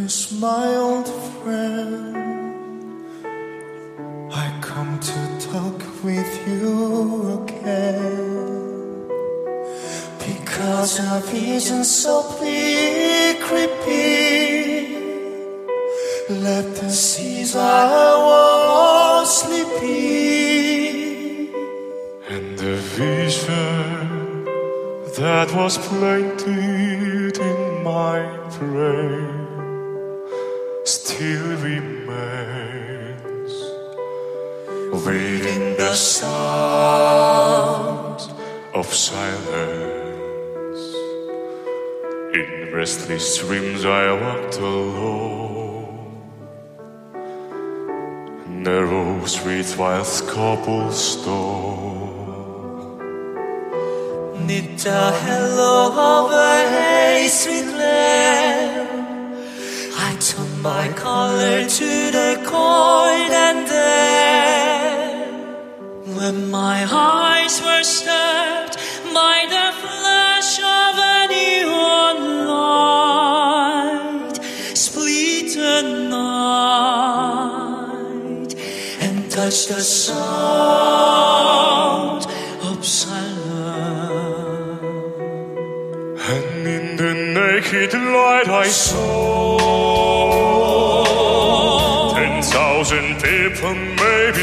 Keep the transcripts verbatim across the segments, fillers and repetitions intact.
Darkness, my old friend, I come to talk with you again, because a vision softly creeping left the seas while I was sleeping, and the vision that was planted in my brain still remains, waiting the sound of silence. In restless dreams I walked alone, narrow streets while cobblestone. Neath the halo of a sweet lamp, I turned my color to the cold, and then, when my eyes were stabbed by the flash of a neon light, split the night and touched the sound of silence. And in the naked light I saw ten thousand people, maybe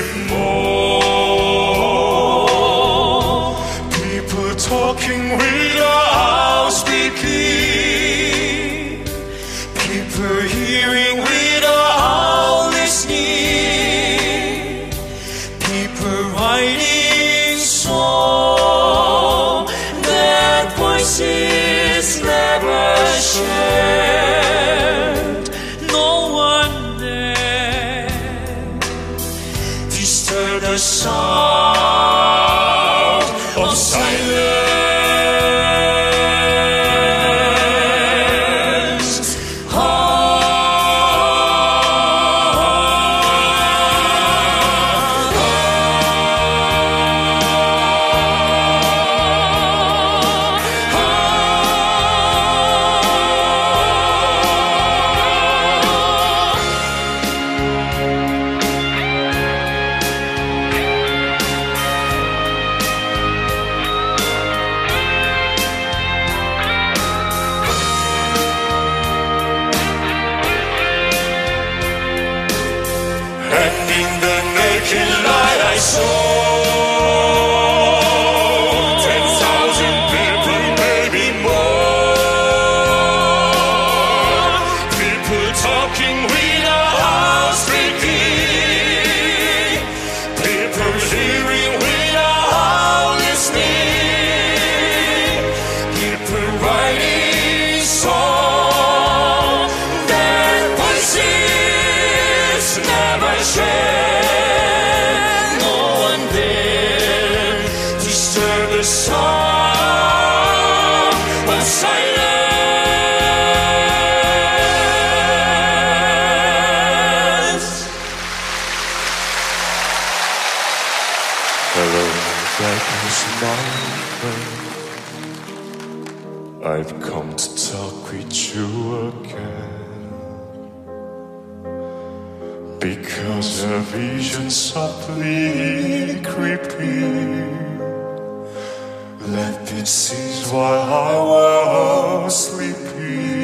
more, people talking without speaking, people hearing without listening, people writing songs that voices never shared. No one there disturbed the sound of silence. And in the naked light I saw ten thousand people, maybe more, people talking without speaking, people hearing without listening, people writing songs that voices never share. No one there disturbed the sound of silence. Hello, darkness, my friend, I've come to talk with you again, because a vision softly creeping left its seeds while I was sleeping.